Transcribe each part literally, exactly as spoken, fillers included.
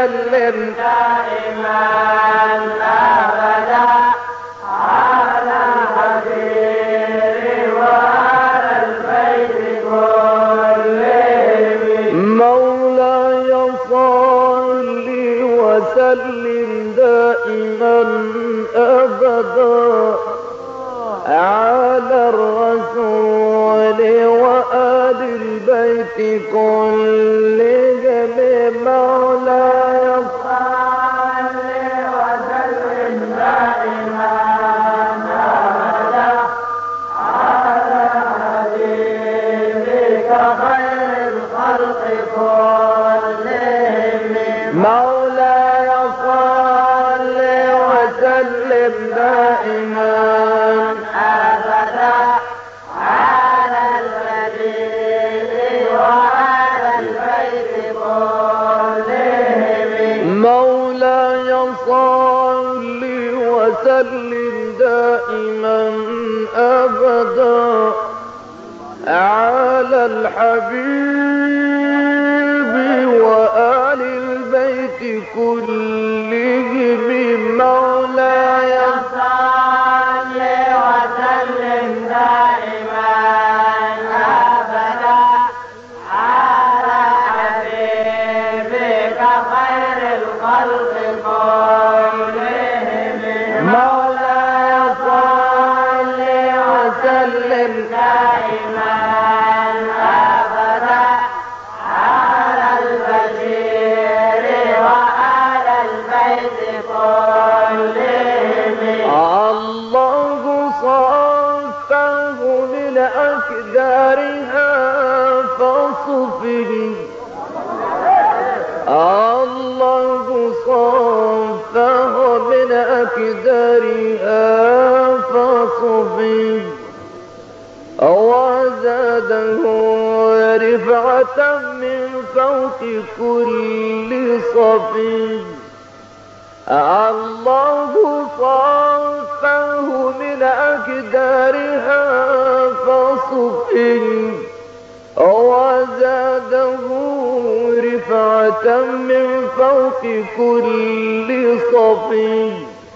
وسلم دائما أبدا على الحبيب وعلى البيت كلهم. مولاي صل وسلم دائما أبدا على الرسول وآل البيت كلهم. مولاي صل وسلم دائما أبدا على حبيبك خير الخلق كلهم. مولاي صل وسلم دائما أبدا على الحبيب وعلى البيت كلهم. مولاي صل وسلم دائما أبدا على الحبيب وآل البيت كلهم. مولاي صل وسلم دائما أبدا على حبيبك خير الخلق كلهم. مولاي صل وسلم دائما أبدا على البشير وعلى البيت كلهم. الله صفه من أكدارها فصفه. الله صفه من أكدارها فصفه وزاده رفعة من فوق كل صفي. الله صفه من أكدارها فصفه وزاده رفعة من فوق كل صفي.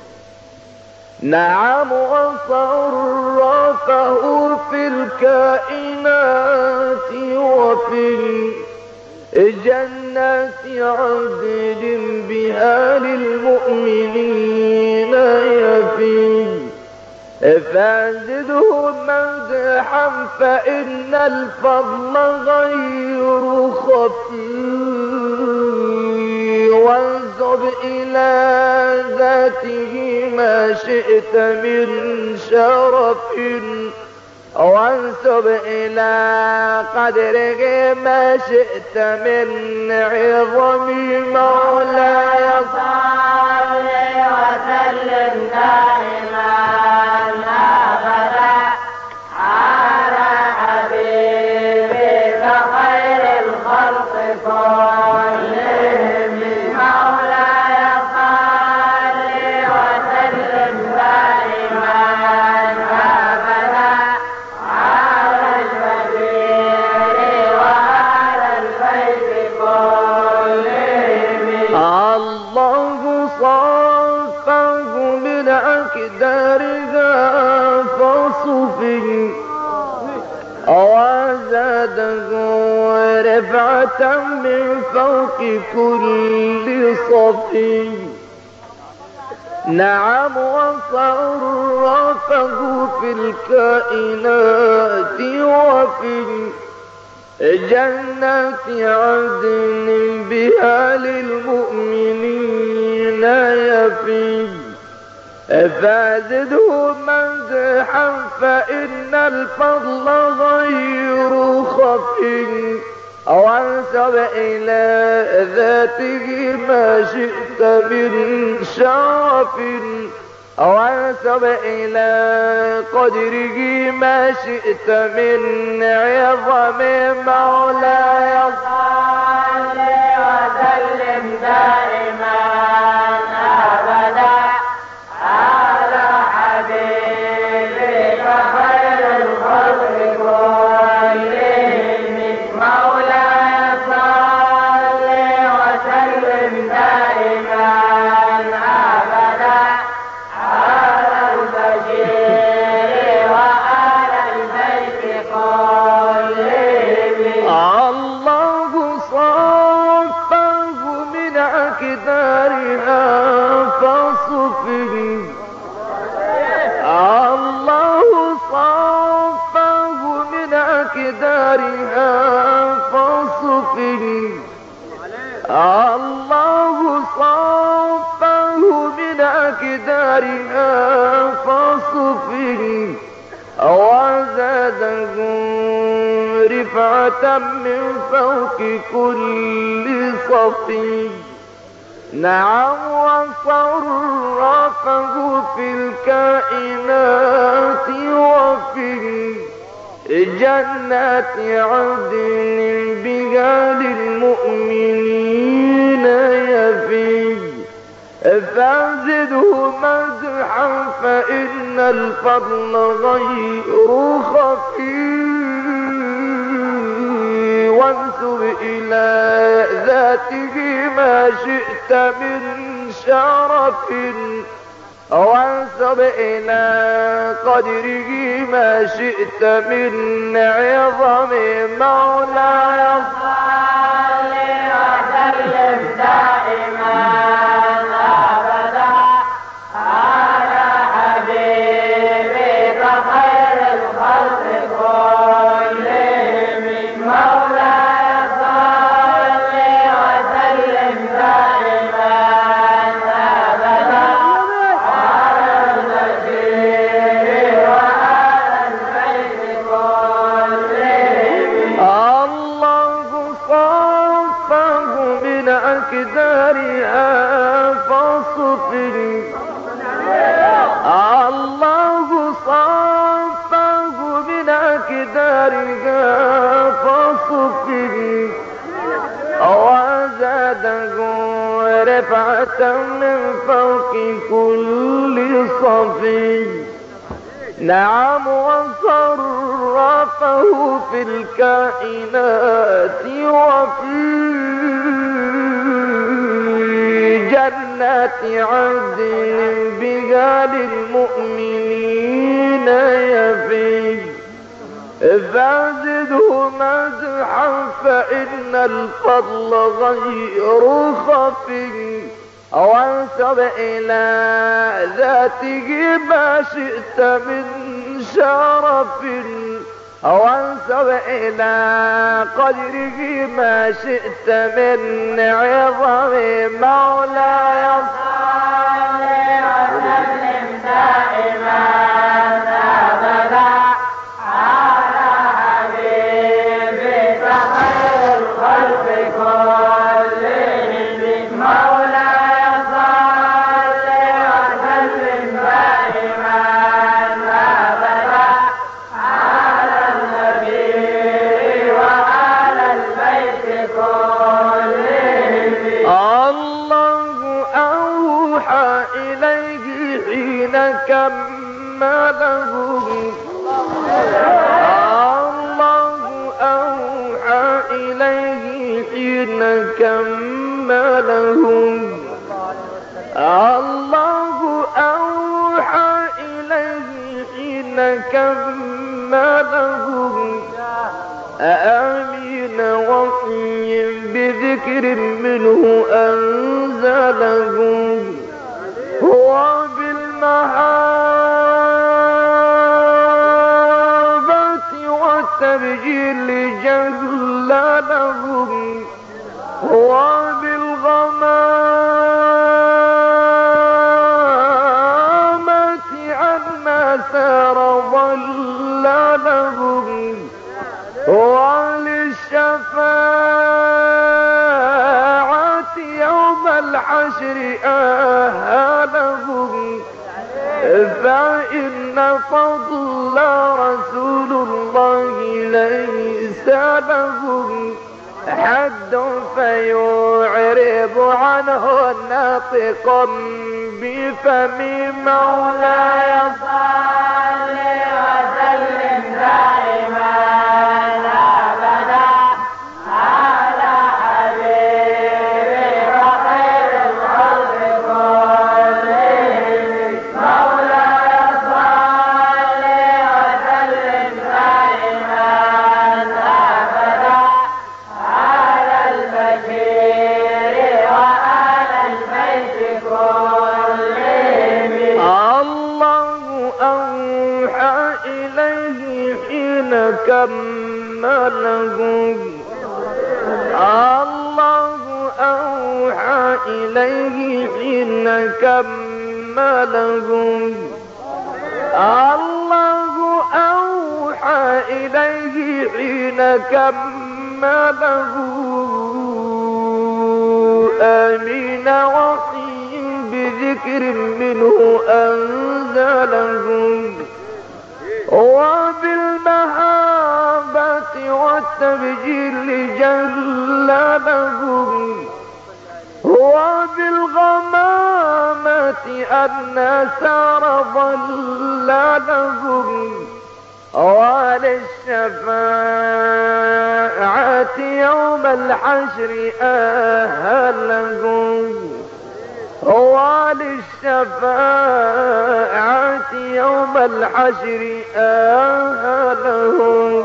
نعم وصرفه في الكائنات وفي جنات عدن بها للمؤمنين يفي. فازده مدحا فإن الفضل غير خفي. وانسب إلى ذاته ما شئت من شرف وانسب إلى قدره ما شئت من عظم. مولاي صل وسلم دائما أبدا على حبيبك خير الخلق كلهم. مولاي صل وسلم دائما أبدا على البشير وعلى البيت كلهم. الله صفه من أكدارها فصفه وزاده رفعة من فوق كل صفي. نعم وصرفه في الكائنات وفي جنات عدن بها للمؤمنين يفي. فازده مدحا فإن الفضل غير خفي. وانسب إلى ذاته ما شئت من شرف وانسب إلى قدره ما شئت من عظم. مولاي صل وسلم دائما أبدا على حبيبك خير الخلق كلهم. مولاي صل وسلم دائما أكدارها فصفه الله صفه من أكدارها فصفه وزاده رفعة من فوق كل صفي نعم وصرفه في الكائنات وفي جنات عدن بها للمؤمنين يفي فازده مدحا فإن الفضل غير خفي وانسب إلى ذاته ما شئت من شرف وانسب إلى قدره ما شئت من عظم مولاي صل وسلم دائما أبدا على حبيبك خير الخلق كلهم مولاي صل وسلم دائما أبدا على البشير وعلى البيت كلهم الله صفه من أكدارها فصفه الله صفه من أكدارها فصفه وزاده رفعة من فوق كل صفي نعم وصرفه في الكائنات وفي جنات عدن بها للمؤمنين يفي فازده مدحا فإن الفضل غير خفي وانسب إلى ذاته ما شئت من شرف وانسب إلى قدره ما شئت من عظم مولاي صل وسلم دائما أبدا على حبيبك خير الخلق كلهم مولاي صل وسلم دائما أبدا على النبي وعلى البيت كلهم الله أوحى إليه حين كمله الله أوحى إليه حين كمله الله أوحى إليه حين كمله آمين وحي بذكر منه أنزله هو بالمهابة والتبجيل جلاله هو بالغمامة عنا سار ضلاله وللشفاعة يوم الحشر أهله فإن فضل رسول الله ليس له حد فيعرب عنه ناطقا بفم مولاي صل وسلم دائما أبدا على حبيبك خير الخلق كلهم مولاي صل وسلم دائما أبدا على البشير وعلى البيت كلهم الله أوحى إليه حين كم كملهم الله أوحى إليه حين كملهم الله أوحى إليه حين كمله آمين وحي بذكر منه أنزلهم وبالمهابة والتبجيل جللهم وبالغمامة أن سار ظللهم وللشفاعة يوم الحشر أهلهم وللشفاعة يوم الحشر أهلهم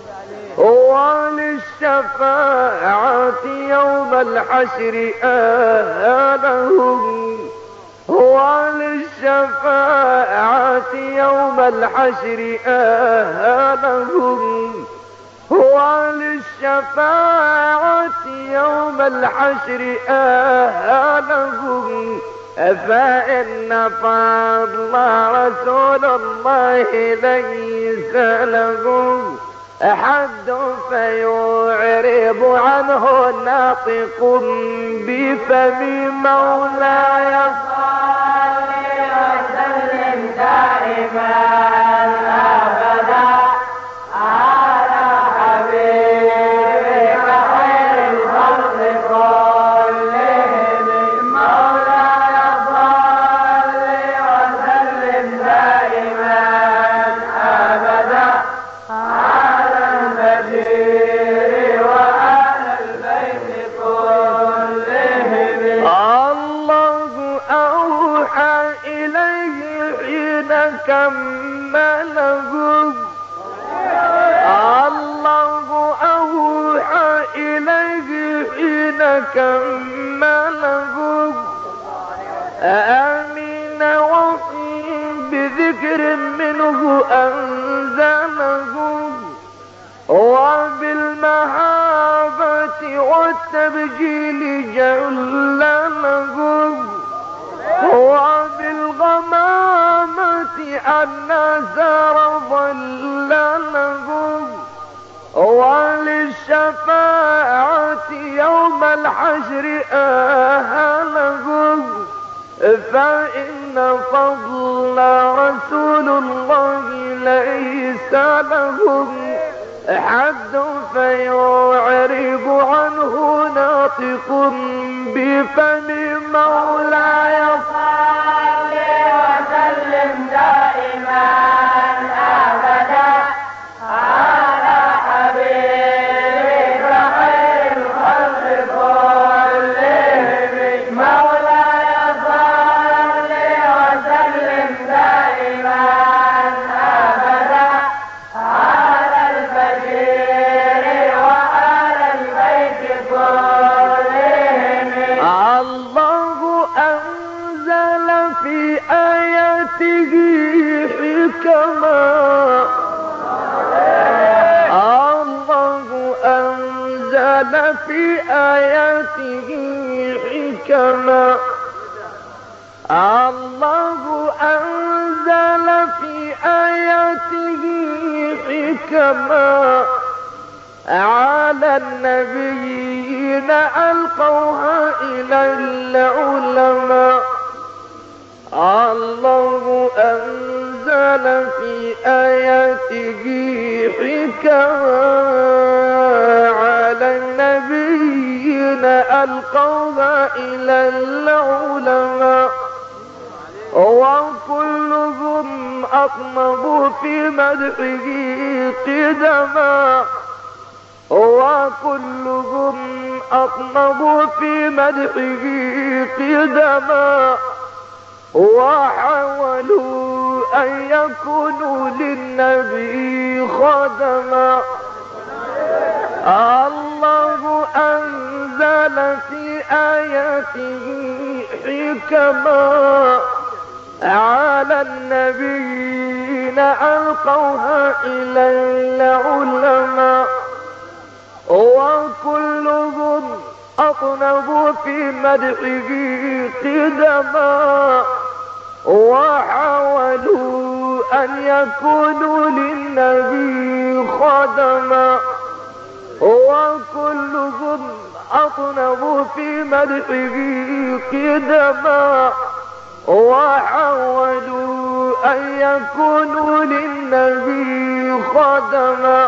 وللشفاعة يوم الحشر أهلهم وللشفاعة يوم الحشر أهلهم وللشفاعة يوم الحشر أهلهم فإن فضل رسول الله ليس لهم حد فيعرب عنه ناطق بفم مولاي صل وسلم دائما أبدا على حبيبك خير الخلق كلهم مولاي صل وسلم دائما أبدا على البشير وعلى البيت كلهم الله أوحى إليه حين كملهم الله أوحى إليه حين كملهم آمين وحي بذكر منه أنزلهم وبالمهابة والتبجيل جللهم وبالغمامة أن سار ظللهم وللشفاعة يوم الحشر أهلهم فإن فضل رسول الله ليس لهم حد فيعرب عنه ناطق بفم مولاي صل وسلم دائما أبدا على حبيبك خير الخلق كلهم مولاي صل وسلم دائما أبدا على البشير وعلى البيت كلهم الله أنزل في آياته حكما الله أنزل في آياته حكما الله أنزل في آياته حكما على النبيين ألقوها إلى العلماء الله أنزل في آياته حكما على النبيين ألقوها إلى العلماء وكلهم أطنبوا في مدحه قدما وكلهم أطنبوا في مدحه قدما وحاولوا أن يكونوا للنبي خدما الله أنزل في آياته حكما على النبيين ألقوها إلى العلماء وكلهم أطنبوا في مدحه قدما وحاولوا أن يكونوا للنبي خدما وكلهم أطنبوا في مدحه قدما وحاولوا أن يكونوا للنبي خدما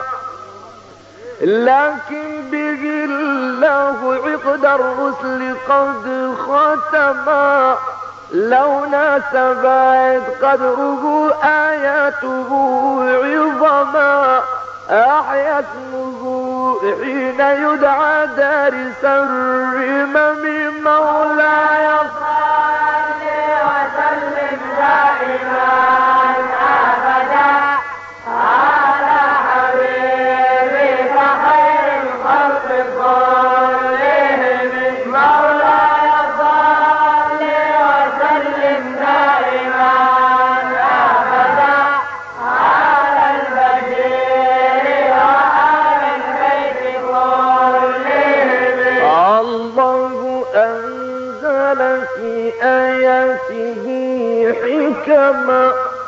لكن به الله عقد الرسل قد ختما لو ناسبت قدره آياته عظما أحيا اسمه حين يدعى دارس الرمم مولاي صل وسلم دائما أبدا على حبيبك خير الخلق كلهم مولاي صل وسلم دائما أبدا على البشير وآل البيت كلهم. الله أنزل في آياته حكما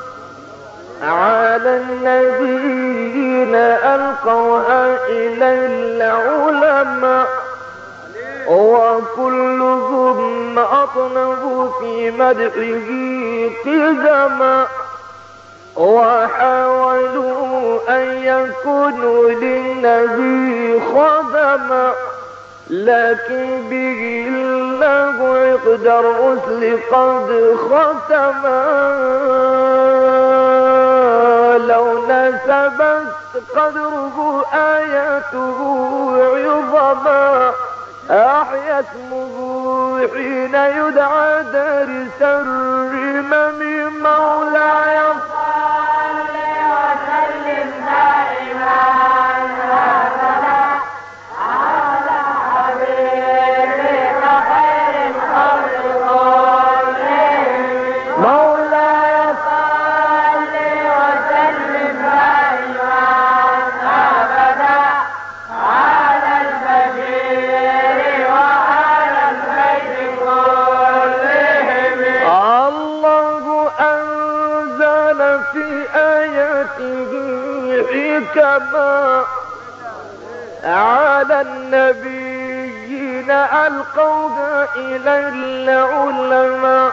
على النبيين ألقوها إلى العلماء وكلهم أطنبوا في مدحه قدما وحاولوا أن يكونوا للنبي خدما لكن به الله عقد الرسل قد ختما لو نسبت قدره آياته عظما أحيا اسمه حين يدعى دارس الرمم مولاي صل وسلم دائما أبدا على حبيبك خير الخلق كلهم مولاي صل وسلم دائما أبدا على البشير وعلى البيت كلهم. الله أنزل في آياته حكما على النبيين ألقوها إلى العلماء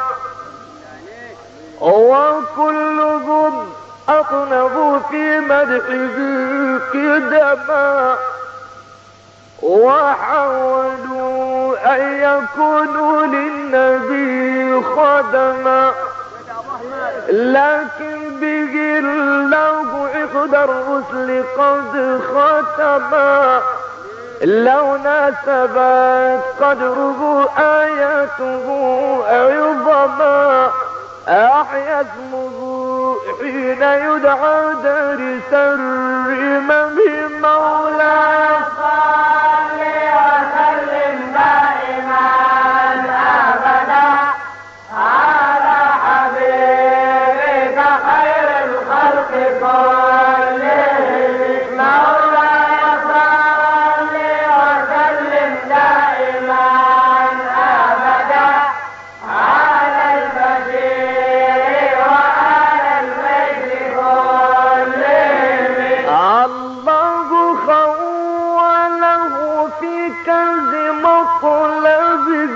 وكلهم أطنبوا في مدحه قدما وحاولوا أن يكونوا للنبي خدما لكن به الله عقد الرسل قد ختما لو ناسبت قدره آياته عظما أحيا اسمه حين يدعى دارس الرمم مولاي صل وسلم دائما أبدا على حبيبك خير الخلق كلهم مولاي صل وسلم دائما أبدا على البشير وآل البيت كلهم. الله خوله في كنز مطلبه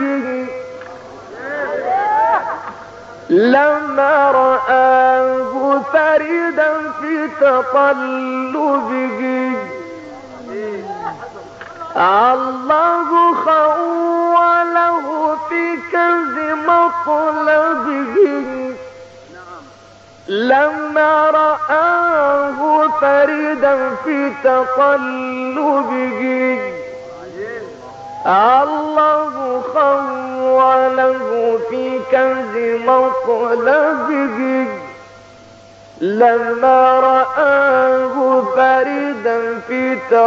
لما رآه فريدا في تطلبه الله خوله في كنز مطلبه لما رآه فريدا في تطلبه الله خوله في كنز مطلبه لما رآه فريدا في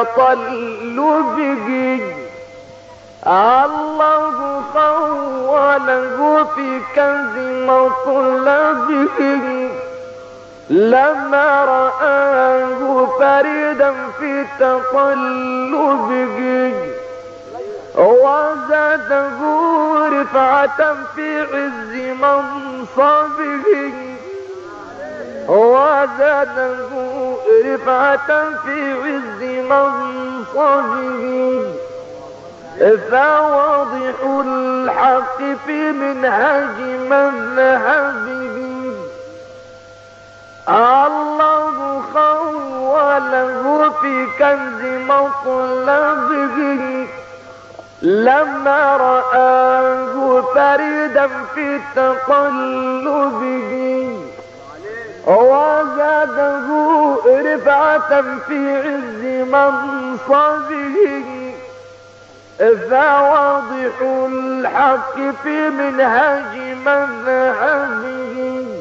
تطلبه الله خوله في كنز مطلبه لما رآه فريدا في تقلبه وزاده رفعة في عز منصبه وزاده رفعة في عز منصبه فواضح الحق في منهج مذهبه الله خوله في كنز مطلبه لما رآه فريدا في تقلبه وزاده رفعة في عز منصبه فواضح الحق في منهج مذهبه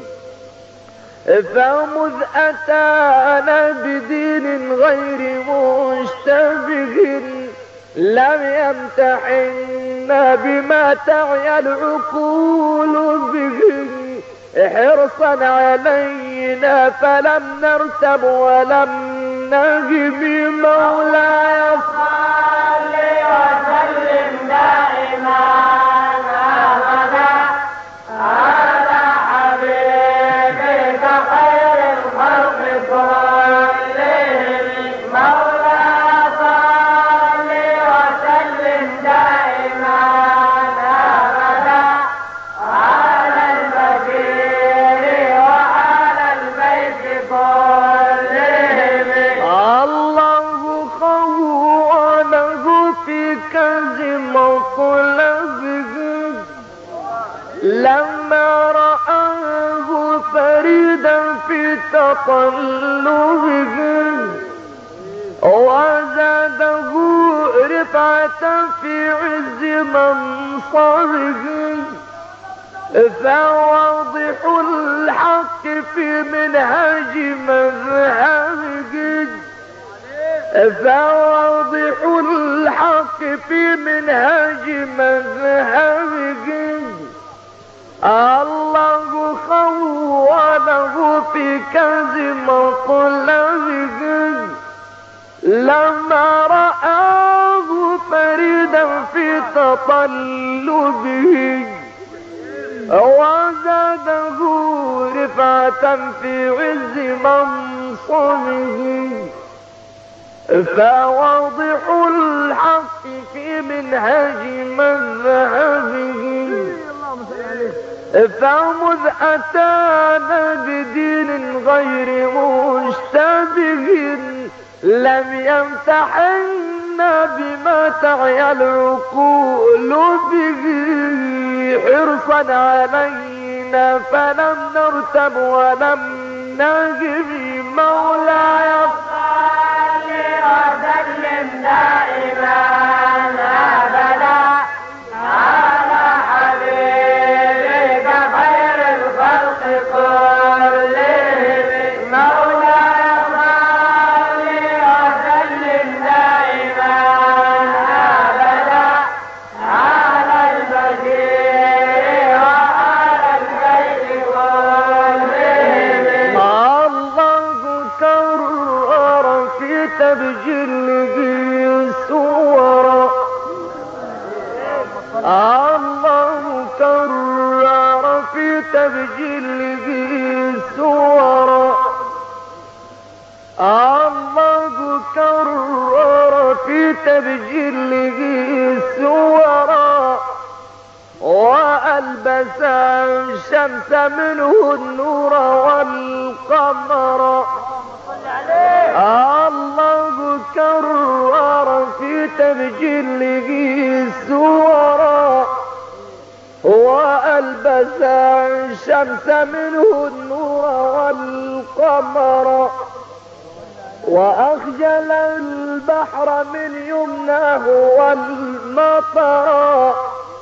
فمذ أتانا بدين غير مشتبه لم يمتحنا بما تعيا العقول به حرصا علينا فلم نرتب ولم نهب مولاي صل وسلم دائما أبدا على حبيبك خير الخلق كلهم مولاي صل وسلم دائما أبدا على البشير وعلى البيت كلهم الله خوانه في كنز مطلبه لما رآه فريدا في تقلبه وزاده رفعة في عز منصبه فواضح الحق في منهج مذهبه فواضح الحق في منهج مذهبه الله خوله في كنز مطلبه لما رآه فريدا في تطلبه وزاده رفعة في عز منصبه فواضح الحق في منهج مذهبه فمذ أتانا بدين غير مشتبه لم يمتحنا بما تعيا العقول به حرصا علينا فلم نرتب ولم نهب مولاي صل وسلم دائما أبدا على حبيبك خير الخلق كلهم مولاي صل وسلم دائما أبدا على البشير وعلى البيت كلهم الله كرر في تبجيله سورا الله كرر في تبجيله سورا الله كرر في تبجيله سورا وألبس الشمس منه النور والقمر الله كرر في تبجيله سورا وألبس الشمس منه النور والقمر وأخجل البحر من يمناه والمطر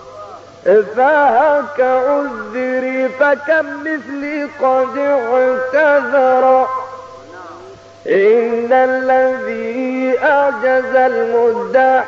فهك عذري فكم مثلي قد اعتذر إن الذي أعجز المدح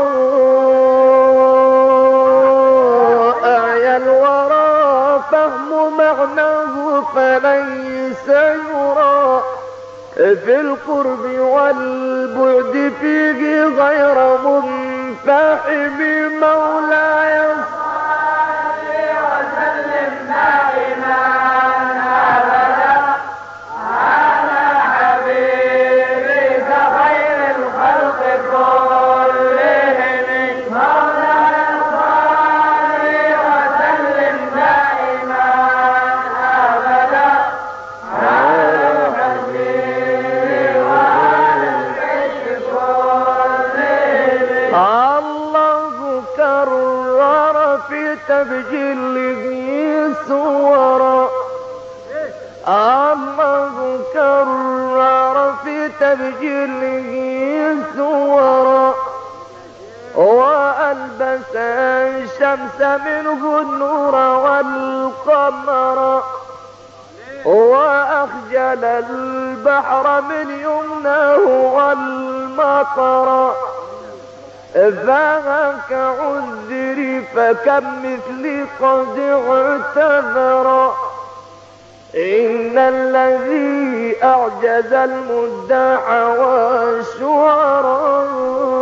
والشعراء أعيا الورى فهم معناه فليس يرى في القرب والبعد فيه غير منفحم مولاي صل وسلم دائما أبدا على حبيبك خير الخلق كلهم مولاي صل وسلم دائما أبدا على حبيبك وعلى البيت كلهم. الله كرر في تبجيله سورا الله كرر في تبجيله سورا وألبس الشمس منه النور والقمر وأخجل البحر من يمناه والمطر فهك عذري فكم مثلي قد اعتذر إن الذي أعجز المداح والشعراء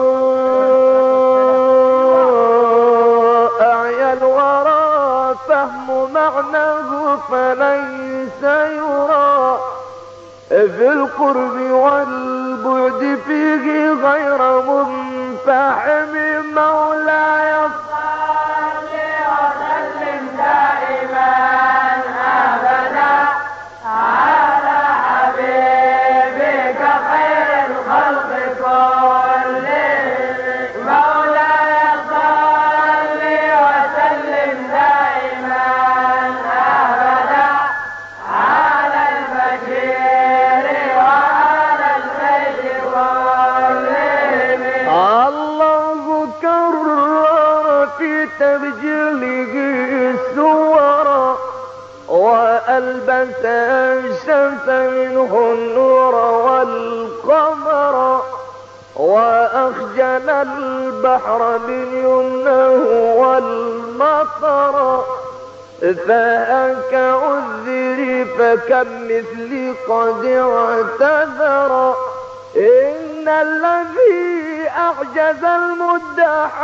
أعيا الورى فهم معناه فليس يرى في القرب والبعد فيه غير منفحم مولاي صل وسلم دائما أبدا على حبيبك خير الخلق كلهم مولاي صل وسلم دائما أبدا على البشير وعلى البيت كلهم. الله كرر في تبجيله سورا وألبس الشمس منه النور والقمر وأخجل البحر من يمنه والمطر فهك عذري فكم مثلي قد اعتذر إن الذي أعجز المداح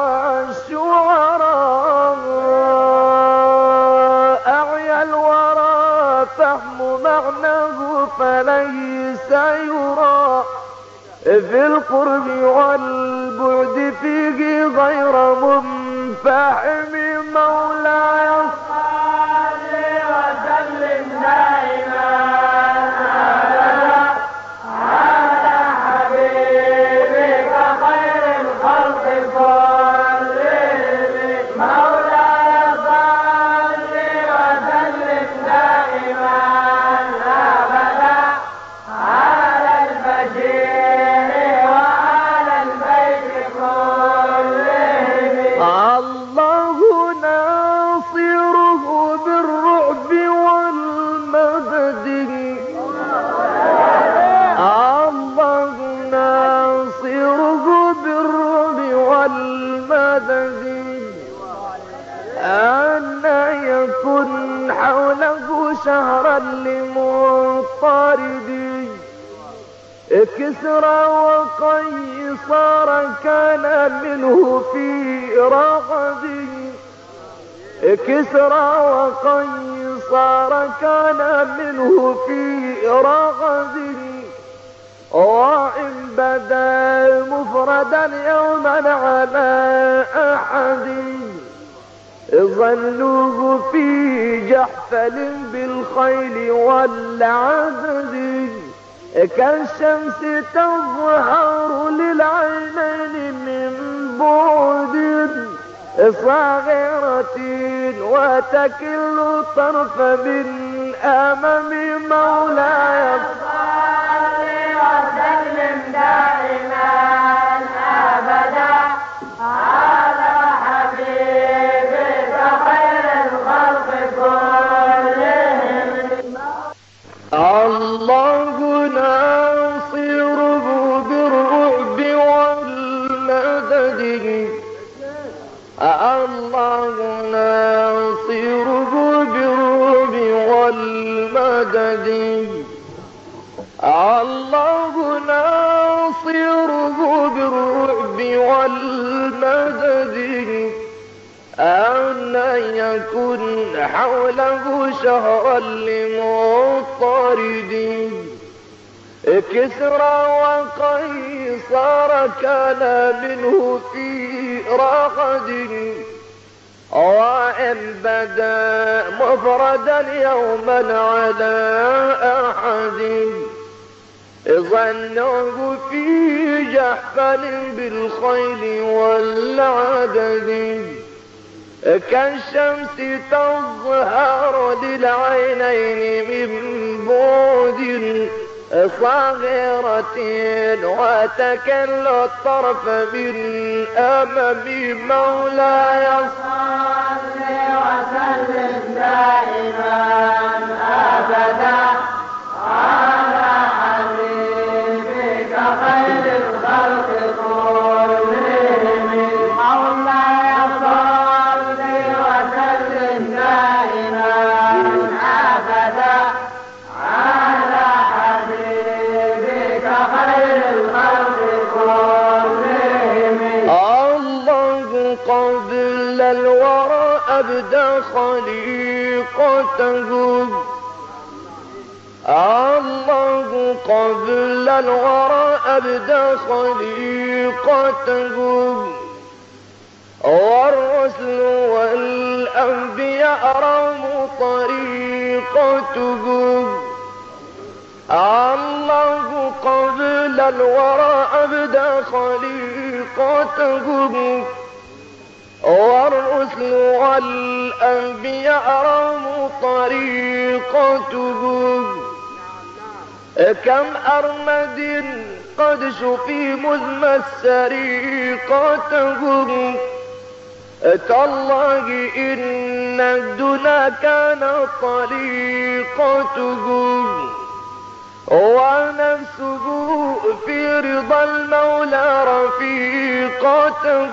والشعراء أعيا الورى فهم معناه فليس يرى في القرب والبعد فيه غير منفحم مولاي صل وسلم دائما أبدا على حبيبك خير الخلق كلهم مولاي صل وسلم دائما أبدا على البشير وعلى البيت كلهم. الله ناصره بالرعب والمدد الله ناصره بالرعب والمدد أن يكن حوله شهرا لمضطرد كسرى وقيصر كان منه في رغد كسرى وقيصر كان منه في رغد وإن بدا مفردا يوما على أحد ظلوه في جحفل بالخيل والعدد كالشمس تظهر للعينين من بعد صاغرة وتكل طرف من أمام مولاي صل وسلم دائما أبدا على حبيبك خير الخلق كلهم. الله ناصره بالرعب والمدد الله ناصره بالرعب والمدد الله ناصره بالرعب والمدد أن يكن حوله شهرا لمضطرد كسرى وقيصر كان منه في رغد وإن بدا مفردا يوما على أحد ظنوه في جحفل بالخيل والعدد كالشمس تظهر للعينين من بعد صغيرة وتكل الطرف من أمام مولاي صل وسلم دائما أبدا على حبيبك خير الخلق كلهم مولاي صل وسلم دائما أبدا على حبيبك خير الخلق كلهم الله قبل الورى أبدى خليقته الله قبل الورى أبدى خليقته والرسل والأنبياء رموا طريقته الله قبل الورى أبدى خليقته والرسل والأنبياء رموا طريقته كم أرمد قد شفي مذ سريقته تالله إن الدنا كان طريقته ونفسه في رضا المولى رفيقته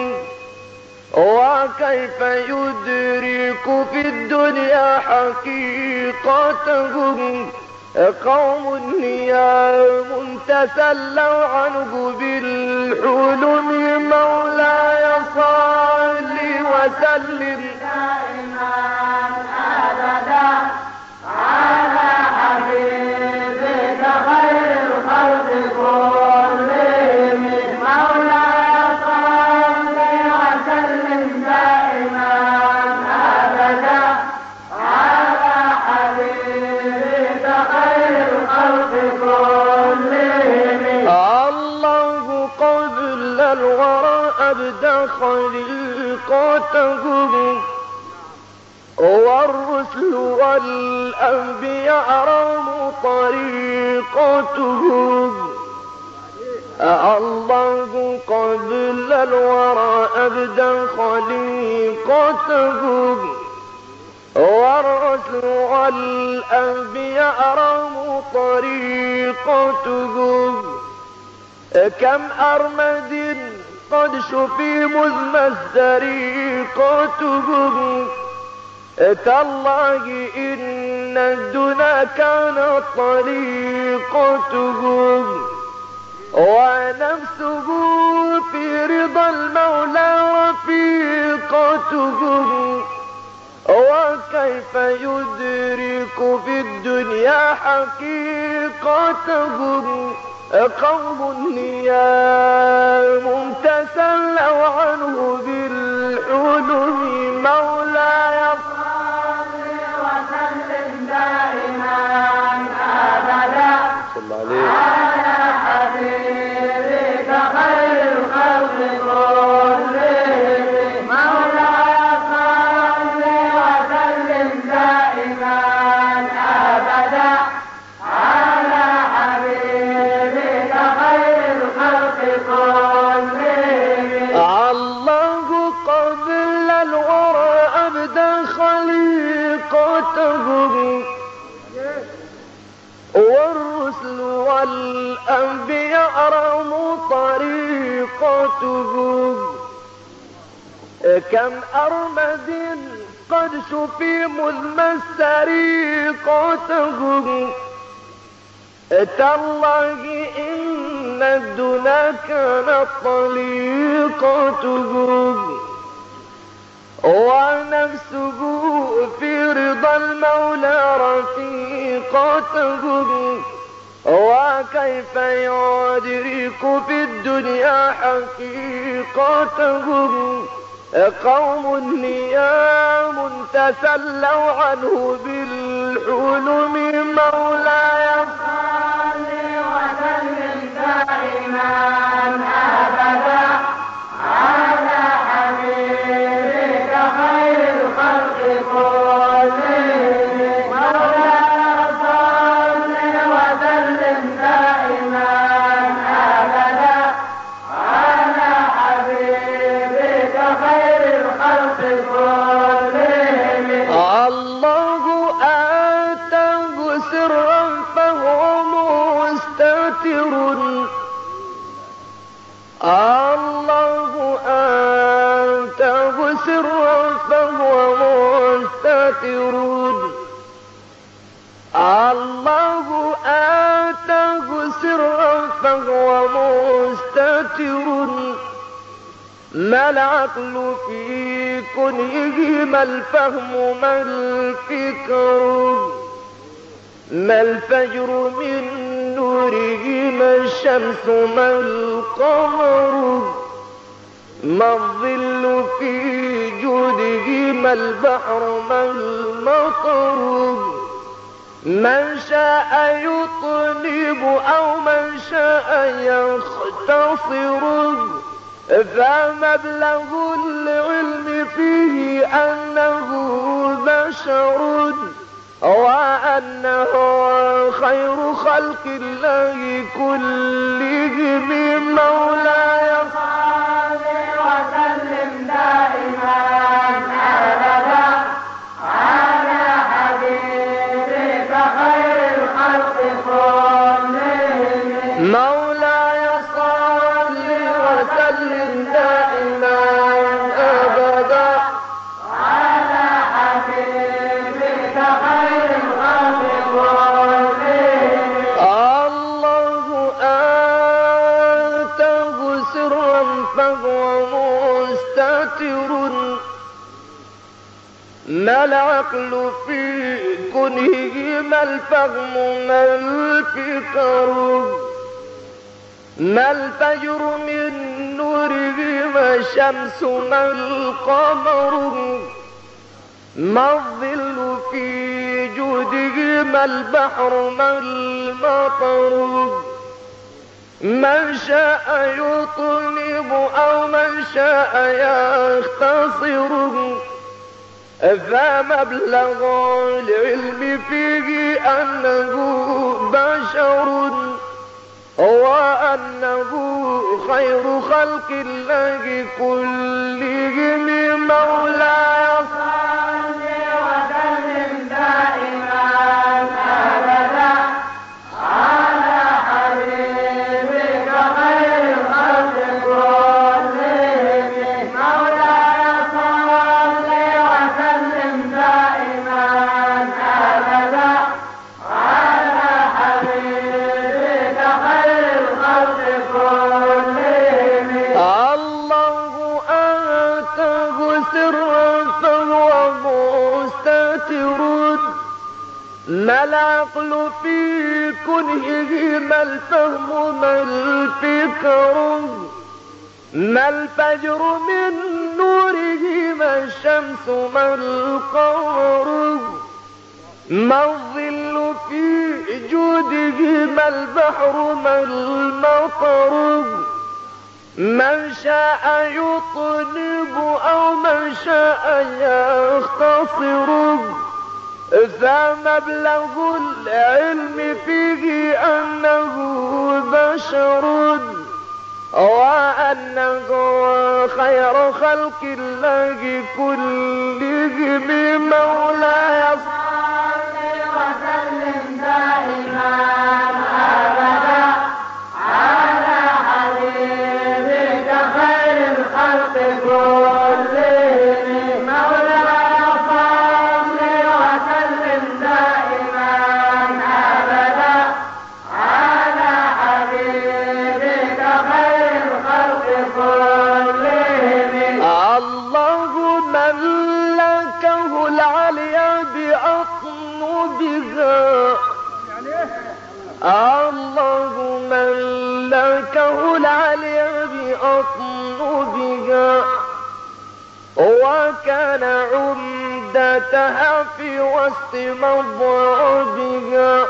وكيف يدرك في الدنيا حقيقته قوم نيام تسلوا عنه بالحلم مولاي صل وسلم دائما أبدا على حبيبك خير الخلق كلهم مولاي صل وسلم دائما أبدا على حبيبك خير الخلق كلهم الله قبل الورى أبدى خليقته والرسل والأنبياء رموا طريقته الله قبل الورى أبدى خليقته والرسل والأنبياء رموا طريقته كم أرمد قد شفي مذ سريقته تالله إن الدنا كان طريقته ونفسه في رضا المولى رفيقته وكيف يدرك في الدنيا حقيقته قوم نيام تسلوا عنه بالحلم مولاي صل وسلم دائما أبدا على حبيبك خير الخلق كلهم مولاي صل وسلم دائما أبدا على حبيبك خير الخلق كلهم الله قبل الورى أبدى خليقته والرسل والأنبياء رموا طريقته كم أرمد قد شفي مذ سريقته طريقتهم تالله إن الدنا كانت طريقتهم ونفسه في رضا المولى رفيقتهم وكيف يدرك في الدنيا حقيقتهم قوم نيام تسلوا عنه بالحلم مولاي صل وسلم دائما أبدا على حبيبك خير الخلق كلهم مولاي صل وسلم دائما أبدا على حبيبك خير الخلق كلهم الله آتاه سرا فهو مستتر الله آتاه سرا فهو مستتر الله آتاه سرا فهو مستتر ما العقل في كنه ما الفهم ما الفكر ما الفجر من نوره ما الشمس ما القمر ما الظل في جوده ما البحر ما المطر من شاء يطلب أو من شاء يختصر فمبلغ العلم فيه أنه بشر وأنه خير خلق الله كلهم مولاي صل وسلم دائما أبدا على حبيبك خير الخلق كلهم مولاي صل وسلم دائما أبدا على حبيبك خير الخلق كلهم الله آتاه سرا فهو مستتر ما العقل في كنه ما الفهم ما الفكر ما الفجر من نوره ما الشمس ما القمر ما الظل في جوده ما البحر ما المطر من شاء يطلب أو من شاء يختصر فمبلغ العلم فيه أنه بشر وأنه خير خلق الله كلهم مولاي صل وسلم دائما أبدا على حبيبك خير الخلق كلهم مولاي صل وسلم دائما أبدا على حبيبك خير الخلق كلهم الله آتاه سرا فهو مستتر ما العقل في كنهه ما الفهم ما الفكر ما الفجر من نوره ما الشمس ما القمر ما الظل في جوده ما البحر ما المطر من شاء يطلب أو من شاء يختصر فمبلغ العلم فيه أنه بشر وأنه خير خلق الله كلهم مولاي صل وسلم دائما أبدا على حبيبك خير الخلق كلهم مولاي صل وسلم دائما عمدتها في وسط مضربها.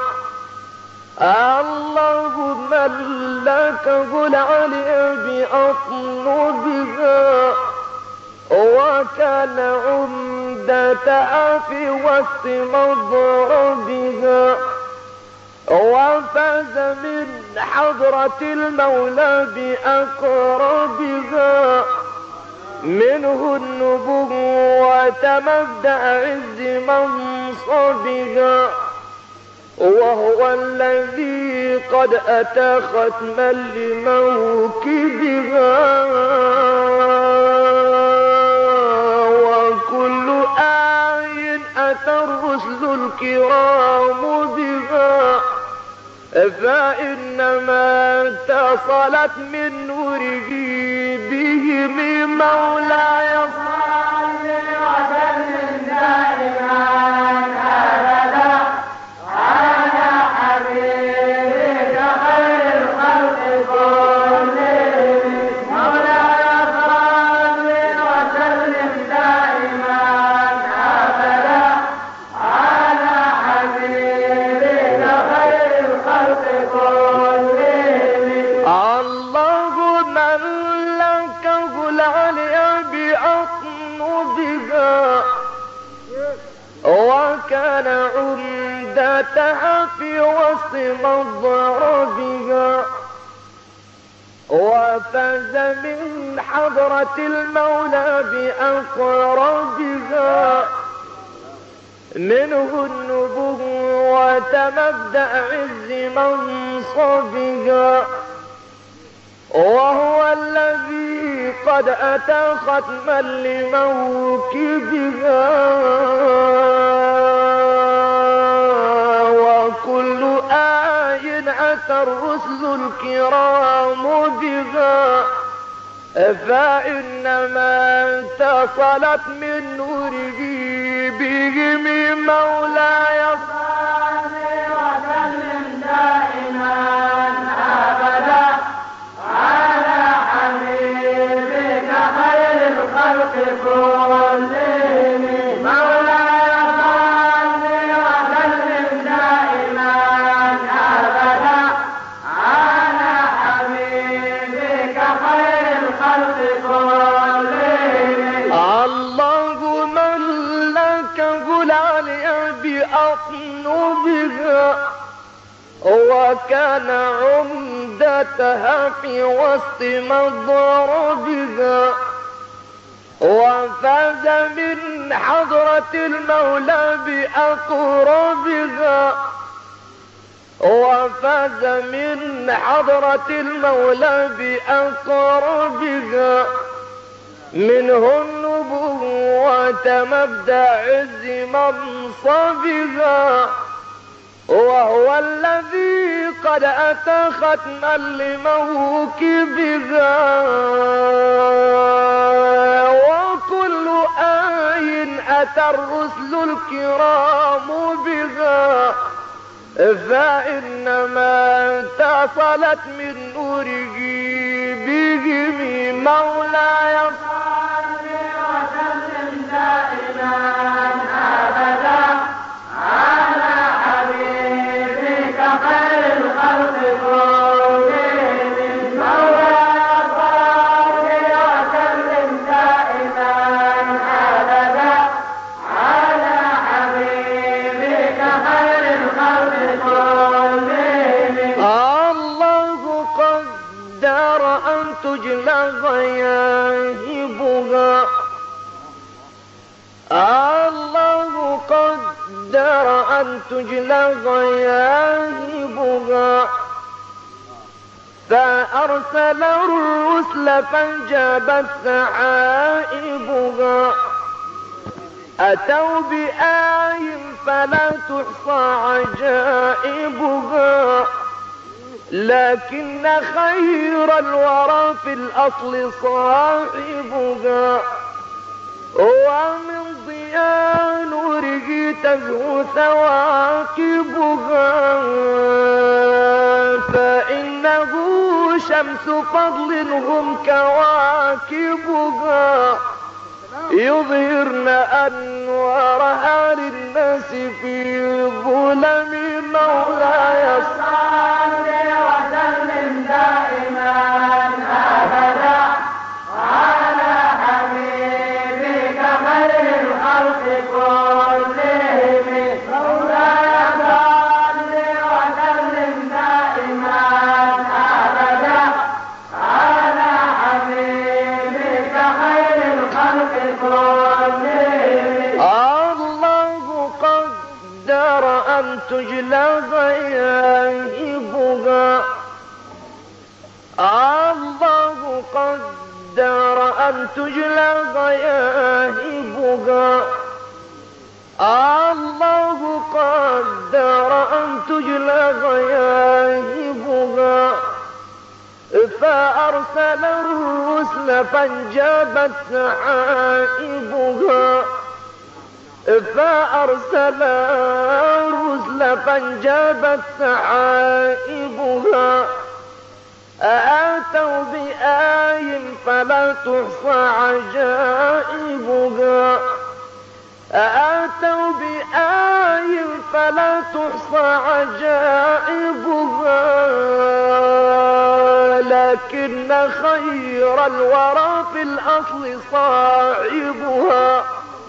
الله ملكه العلي بأطنبها وكان عمدتها في وسط مضربها وفاز من حضرة المولى بأقربها منه النبوة مبدأ عز منصبها وهو الذي قد أتى ختما لموكبها وكل آي أتى الرسل الكرام بها فإنما اتصلت من نوره بهم مولاي صل وسلم دائما أبدا على حبيبك خير الخلق كلهم. مولاي صل وسلم دائما أبدا على حبيبك خير الخلق كلهم. الله ملكه العلي بأطنبها وكان عمدتها في وسط مضربها وفاز من حضرة المولى بأقربها منه النبوة مبدأ عز منصبها وهو الذي قد أتى ختما لموكبها وكل آي أتى الرسل الكرام بها فإنما اتصلت من نوره بهم مولاي صل وسلم دائما أبدا على حبيبك خير الخلق كلهم. مولاي صل وسلم دائما أبدا على حبيبك خير الخلق كلهم. الله ملكه العلي بأطنبها وكان عمدتها في وسط مضربها وفاز من حضرة المولى بأقربها وفاز من حضرة المولى بأقربها منه النبوة مبدأ عز منصبها وهو الذي قد أتى ختما لموكبها وكل آي أتى الرسل الكرام بها فإنما اتصلت من نوره بهم مولاي صل وسلم دائما أبدا على حبيبك خير الخلق كلهم. مولاي صل وسلم دائما أبدا على حبيبك خير الخلق كلهم. الله قدر أن تجلى غياهبها الله قدر أن تجلى غياهبها فأرسل الرسل فانجابت سحائبها أتوا بآي فلا تحصى عجائبها لكن خير الورى في الأصل صاحبها ومن ضياء نوره تزهو ثواكبها فإنه شمس فضل هم كواكبها يظهرن أنوارها للناس في ظلم مولاي صل وسلم دائما أبدا على حبيبك خير الخلق كلهم مولاي صل وسلم دائما أبدا على حبيبك خير الخلق كلهم. الله قدر أن تجلى غياهبها الله قدر أن تجلى غياهبها الله قدر أن تجلى غياهبها فأرسل الرسل فانجابت سحائبها فأرسل الرسل فانجابت سحائبها آتوا بآي فلا تحصى عجائبها آتوا بآي فلا تحصى عجائبها لكن خير الورى في الأصل صاحبها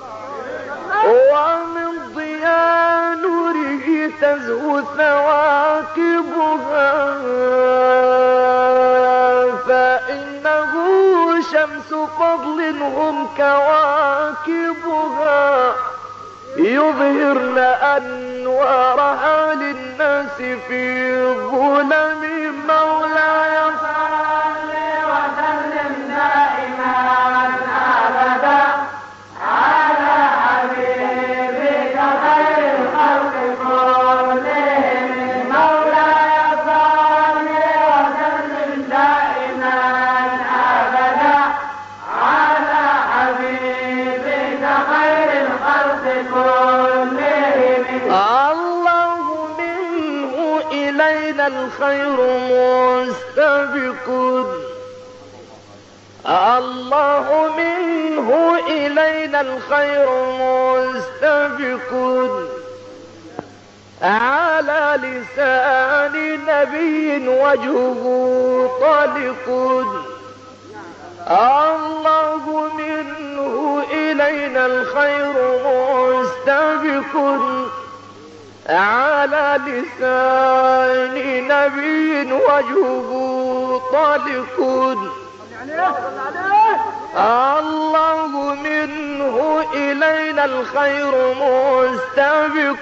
ومن ضياء نوره تزهو ثواكبها فإنه شمس فضل هم كواكبها يظهرن أنوارها للناس في ظلم مولاي صل وسلم دائما أبدا على حبيبك خير الخلق كلهم مولاي صل وسلم دائما أبدا على حبيبك خير الخلق كلهم. الله منه إلينا الخير مستبق الله منه إلينا الخير مستبق على لسان نبي وجهه طلق الله منه إلينا الخير مستبق على لسان نبي وجهه طلق الله منه إلينا الخير مستبق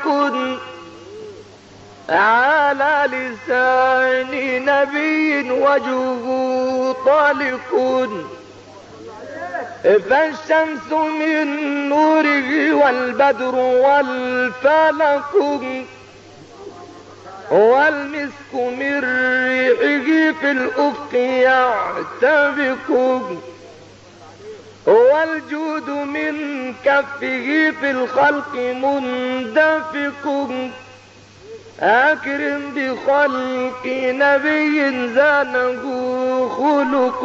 على لسان نبي وجهه طلق فالشمس من نوره والبدر والفلق والمسك من ريحه في الأفق يعتبق والجود من كفه في الخلق مندفق أكرم بخلق نبي زانه خلق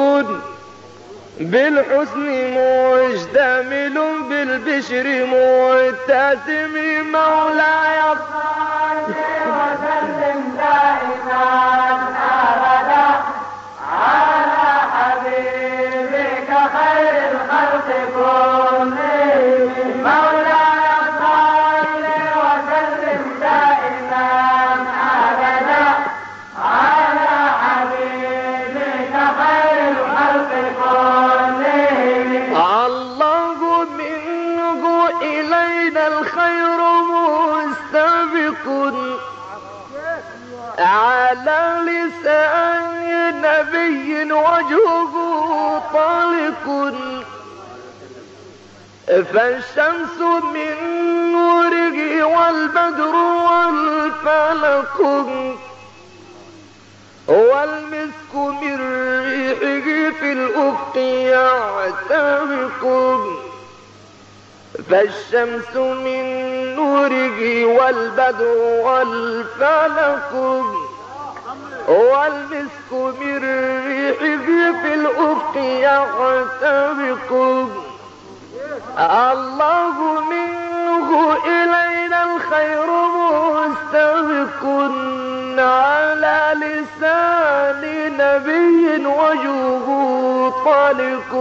بالحسن مجتمل بالبشر متسم مولاي صل وسلم دائما أبدا على حبيبك خير الخلق كلهم مولاي صل وسلم دائما أبدا على حبيبك خير الخلق كلهم. الله منه إلينا الخير مستبق على لسان نبي وجهه طلق فالشمس من نوره والبدر والفلق والمسك من ريحه في الأفق يعتبق فالشمس من نوره والبدر والفلق والمسك من ريحه في الأفق يعتبق الله منه إلينا الخير مستبق على لسان نبي وجهه طلق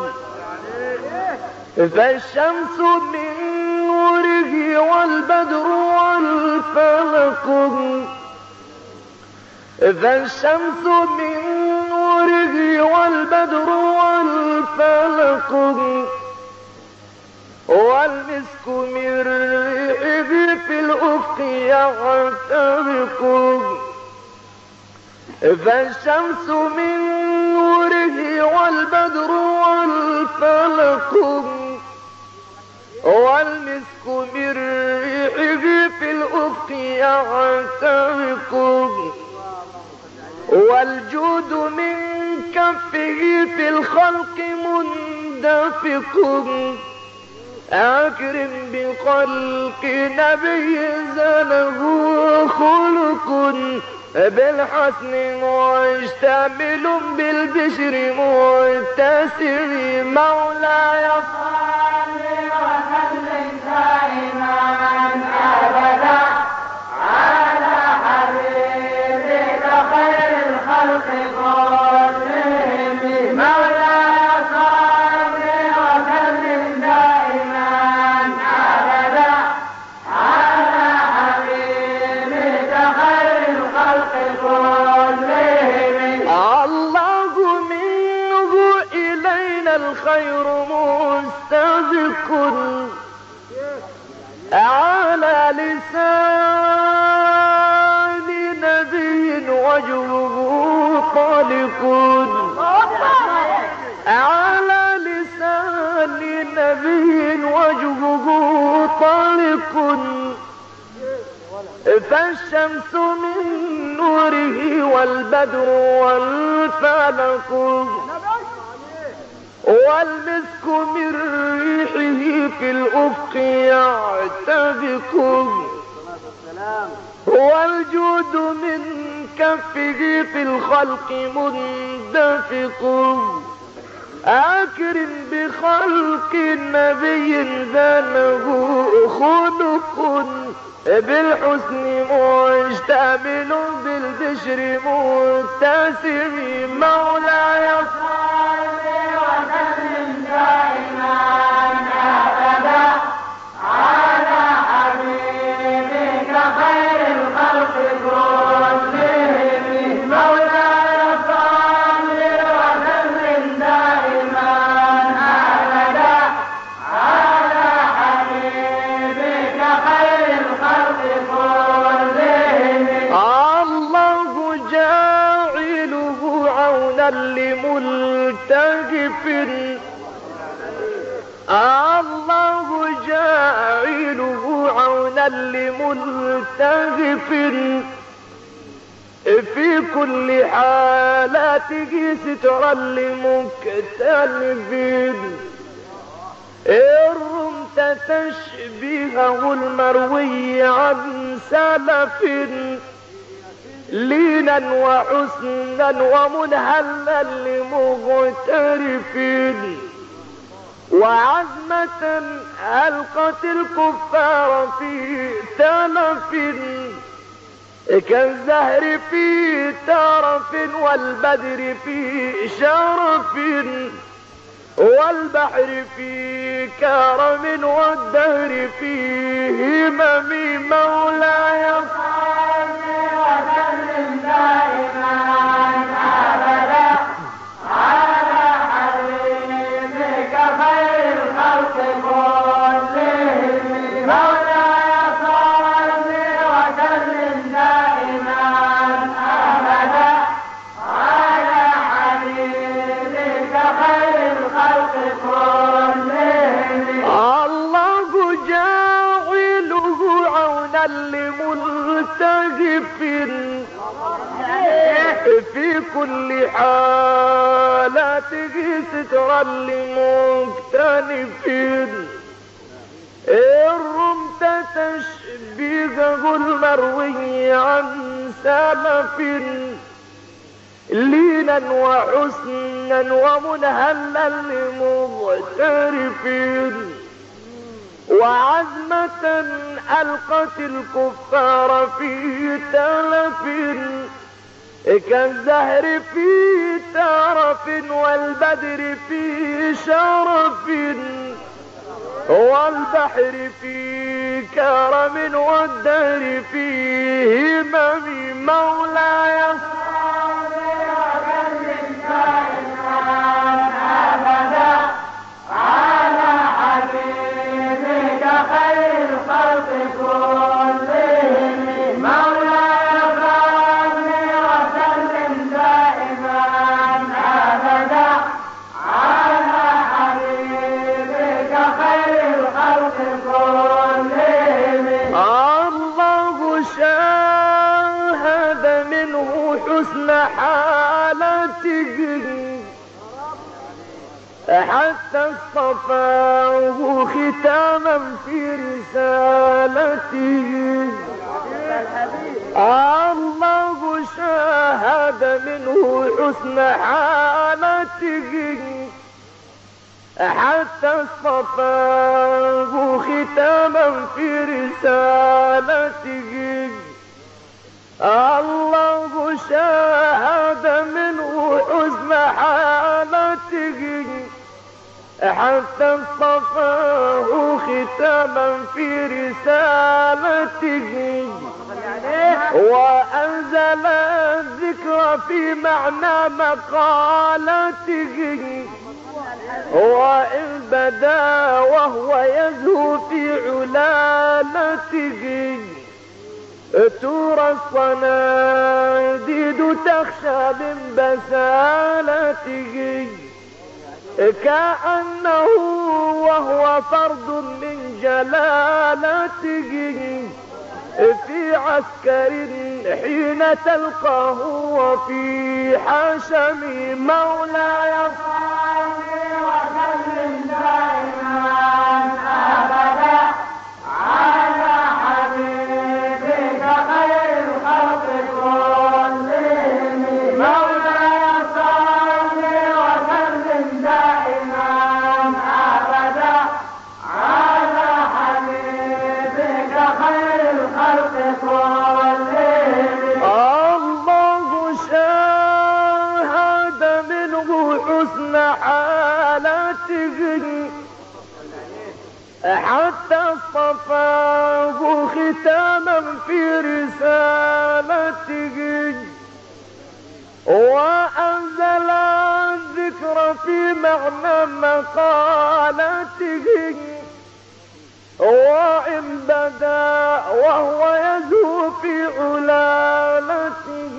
فالشمس من نوره والبدر والفلق فالشمس من نوره والبدر والفلق والمسك من ريحه في الأفق يعترق فالشمس من نوره والبدر والفلق والمسك من ريحه في الأفق يعترق والجود من كفه في الخلق مندفق أكرم بخلق نبي زله خلق بالحسن مشتمل بالبشر متسم مولاي صل وسلم دائما أبدا على حبيبك خير الخلق كلهم مولاي صل وسلم دائما أبدا على حبيبك خير الخلق كلهم الله منه إلينا الخير مستبق على لسان نبي وجهه طلق على لسان نبي وجهه طلق فالشمس من نوره والبدر والفلق والمسك من ريحه في الأفق يعتبق والجود من كفه في الخلق مندفق أكرم بخلق نبي زانه خلق بالحسن مشتمل بالبشر متسم مولاي صل وسلم دائما أبدا على حبيبك خير الخلق كلهم مولاي صل وسلم دائما أبدا على حبيبك خير الخلق كلهم الله جاعله عونا لملتهف الله جاعله عونا لملتهف في كل حالاته سترا لمكتلف إن رمت تشبيهه المروي عن سلف لينا وحسنا ومنهلا لمغترف وعزمة ألقت الكفار في تلف كالزهر في ترف والبدر في شرف والبحر في كرم والدهر في همم مولاي صل وسلم دائما أبدا على حبيبك خير الخلق كلهم مولاي صل وسلم دائما أبدا على حبيبك خير الخلق كلهم الله جاعله عونا لملتهف في كل حالاته سترا لمكتنف إن رمت تشبيهه المروي عن سلف لينا وحسنا ومنهلا لمغترف وعزمة ألقت الكفار في تلف كالزهر في ترف والبدر في شرف والبحر في كرم والدهر في همم مولاي حتى اصطفاه ختاما في رسالته. الله شاهد منه حسن حالته حتى اصطفاه ختاما في رسالته. الله شاهد منه حسن حالته حتى اصطفاه ختاما في رسالته وأنزل الذكر في معنى مقالته وإن بدا وهو يزهو في علالته ترى الصناديد تخشى من بسالته كأنه وهو فرد من جلالته في عسكر حين تلقاه وفي حشم مولاي صل وسلم دائما أبدا على حبيبك خير الخلق كلهم مولاي صل وسلم دائما أبدا على حبيبك خير الخلق كلهم. الله شاهد منه حسن حالته حتى اصطفاه ختاما في رسالته وأنزل الذكر في معنى مقالته وإن بدا وهو يزهو في علالته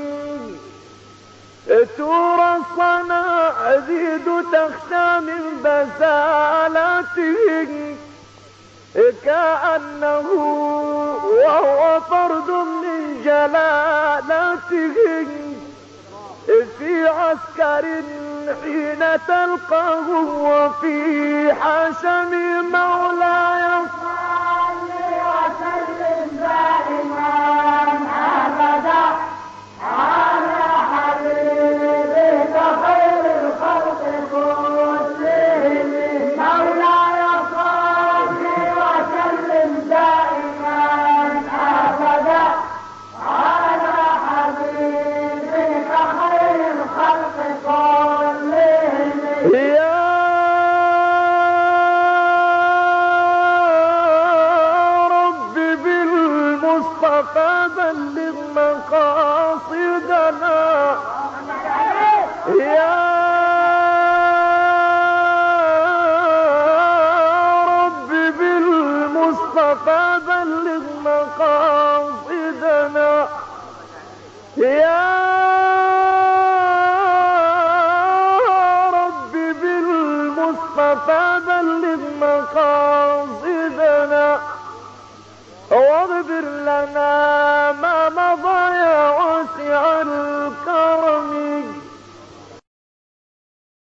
ترى الصناديد تخشى من بسالته كأنه وهو فرد من جلالته في عسكر حين تلقاه وفي حشم مولاي صل وسلم دائما أبدا على حبيبك خير الخلق كلهم مولاي صل وسلم دائما أبدا على حبيبك خير الخلق كلهم. يا رب بالمصطفى بلغ مقاصدنا يا